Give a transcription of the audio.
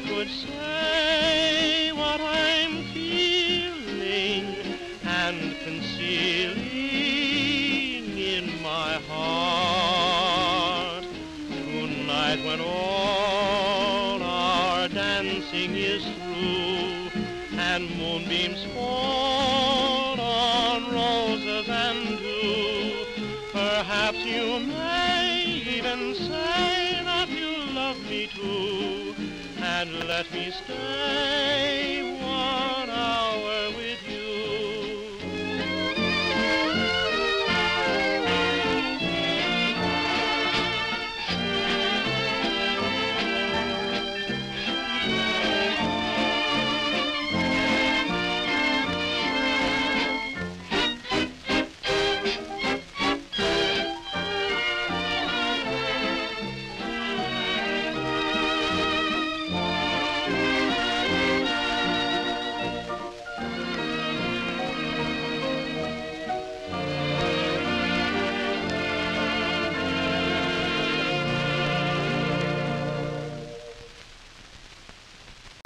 could say what I'm feeling and concealing in my heart. Tonight when all our dancing is through and moonbeams fall on roses and dew, perhaps you may even say that you love me too, and let me stay 1 hour with